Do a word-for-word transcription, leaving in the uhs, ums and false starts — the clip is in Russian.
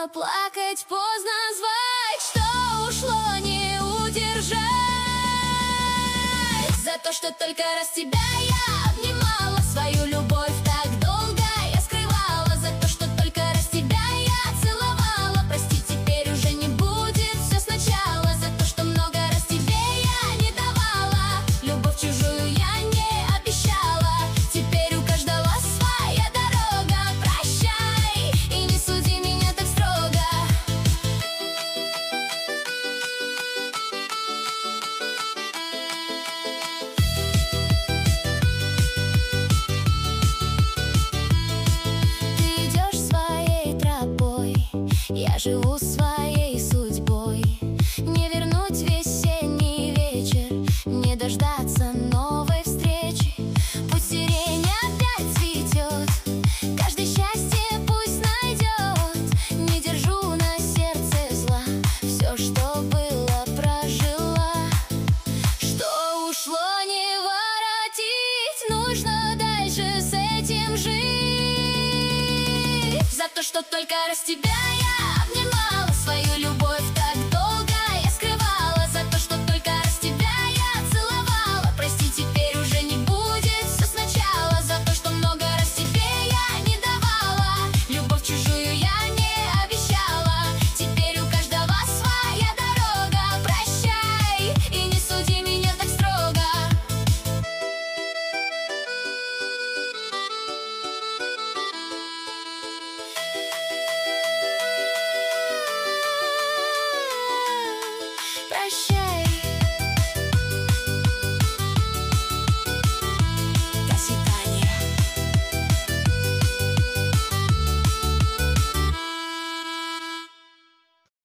поздно плакать, поздно звать, что ушло не удержать. За то, что только раз тебя я обнимала, свою любовь так долго я скрывала. За то, что только раз тебя я целовала, прости, теперь уже не будет все сначала. За то, что много раз тебе я не давала, любовь чужую я не обещала. Теперь у каждого своя дорога, прощай и не суди меня так строго. Ты идешь своей тропой, я живу своей судьбой. Не вернуть весенний вечер, не дождаться новой встречи. Пусть сирень опять цветет, каждый счастье пусть найдет. Не держу на сердце зла, все, что было, прожила. Что ушло не воротить, нужно дальше с этим жить. За то, что только раз тебя я